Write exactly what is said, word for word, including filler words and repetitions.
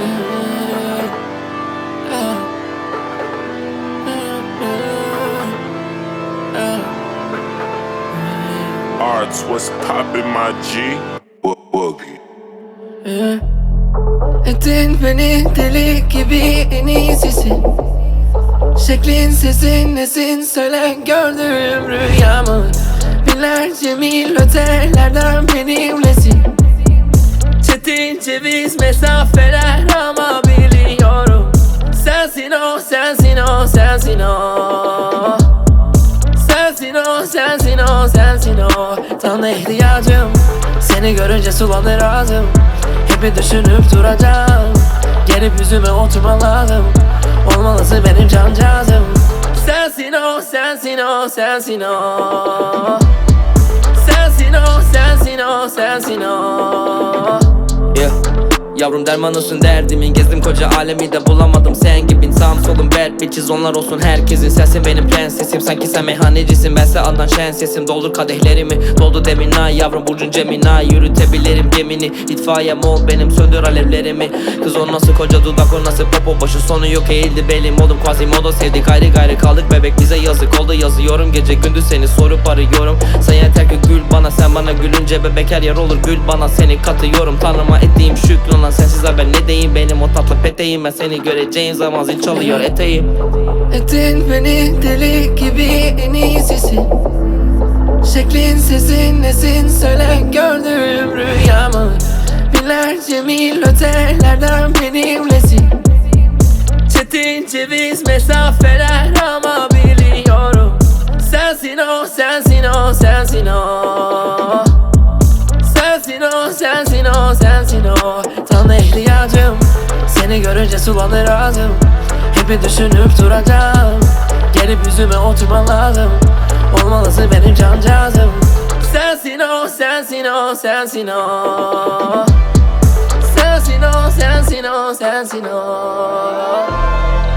Arts, what's poppin' my G? Boogie. Ettin beni deli gibi en iyisi. Şeklin sesin nesin söyle gördüğüm rüyamı. Binlerce mil ötelerden benimlesin. Çetin ceviz mesafeler ama biliyorum. Sensin o, sensin o, sensin o. Sensin o, sensin o, sensin o. Sana ihtiyacım, seni görünce sulanır ağzım. Hep düşünüp duracağım, gelip yüzüme oturman lazım. Olmalısın benim cancağızım. Sensin o, sensin o, sensin o. Sensin o, sensin o, sensin o. Yeah. Yavrum dermanısın derdimin, gezdim koca alemi de bulamadım sen gibin. Sağım solum bad bitches, onlar olsun herkesin. Sensin benim prensesim, sanki sen meyhanecisin. Bense andan şen sesim, doldur kadehlerimi. Doldu demin ay yavrum burcun Gemini. Yürütebilirim gemini, itfaiyem ol benim, söndür alevlerimi. Kız o nasıl koca dudak, o nasıl popo başı, sonu yok eğildi belim. Oğlum Quasimodo sevdik, ayrı gayrı kaldık bebek, bize yazık oldu. Yazıyorum gece gündüz seni sorup arıyorum. Sen yeter ki gül bana, sen bana gülünce bebek her yer olur gül bana. Seni katıyorum tanrıma ettiğim şükür lan. Sensiz ben ne diyeyim, benim o tatlı peteğim. Ben seni göreceğim zaman zil çalıyor eteğim. Ettin beni deli gibi en iyisi. Şeklin sesin nesin söyle gördüğüm rüyamı. Binlerce mil ötelerden benimlesin. Çetin ceviz mesafeler ama biliyorum. Sensin o, sensin o, sensin o. Sensin o, sensin o, sensin o. Sana ihtiyacım, seni görünce sulanır ağzım. Hep düşünüp duracağım, gelip yüzüme oturman lazım. Olmalısın benim cancağızım. Sensin o, sensin o, sensin o. Sensin o, sensin o, sensin o.